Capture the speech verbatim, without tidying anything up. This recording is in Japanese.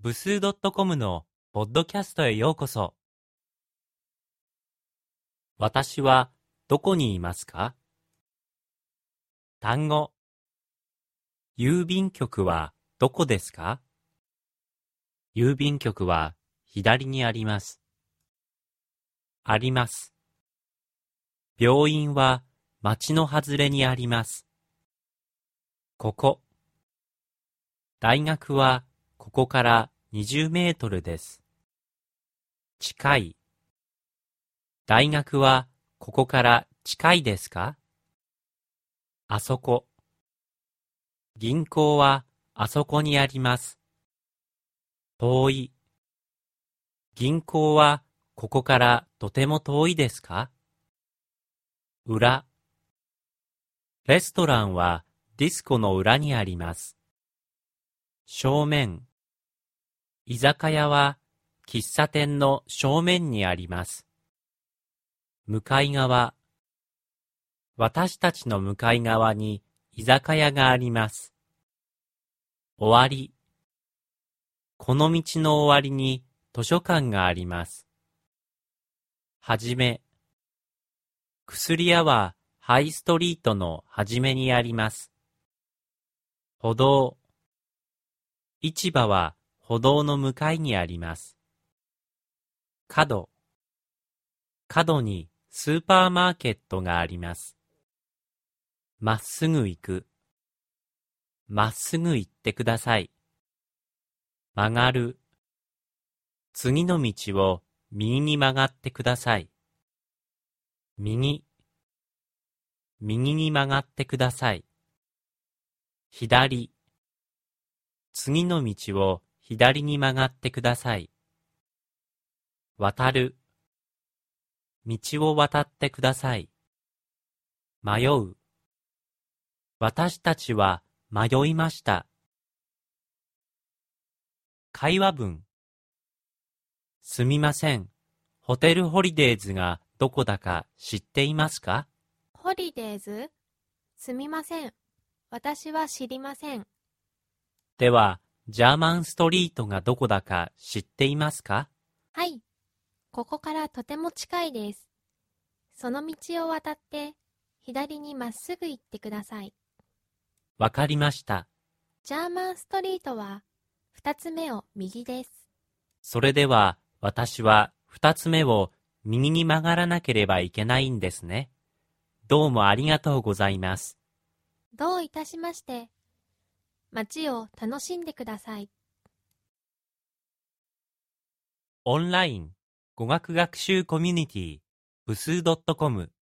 部数 .com のポッドキャストへようこそ。私はどこにいますか？単語。郵便局はどこですか？郵便局は左にあります。あります。病院は町の外れにあります。ここ。大学はここからにじゅうメートルです。近い。大学はここから近いですか？あそこ。銀行はあそこにあります。遠い。銀行はここからとても遠いですか？裏。レストランはディスコの裏にあります。正面。居酒屋は喫茶店の正面にあります。向かい側。私たちの向かい側に居酒屋があります。終わり。この道の終わりに図書館があります。はじめ。薬屋はハイストリートのはじめにあります。歩道。市場は歩道の向かいにあります。角。角にスーパーマーケットがあります。まっすぐ行く。まっすぐ行ってください。曲がる。次の道を右に曲がってください。右。右に曲がってください。左。次の道を左に曲がってください。渡る。道を渡ってください。迷う。私たちは迷いました。会話文。すみません。ホテルホリデーズがどこだか知っていますか？ ホリデーズ？すみません。私は知りません。 では、ジャーマンストリートがどこだか知っていますか？ はい。ここからとても近いです。その道を渡って、左にまっすぐ行ってください。 わかりました。 ジャーマンストリートは、二つ目を右です。 それでは、私は二つ目を右に曲がらなければいけないんですね。どうもありがとうございます。 どういたしまして。街を楽しんでください。 オンライン語学学習コミュニティ部数 .com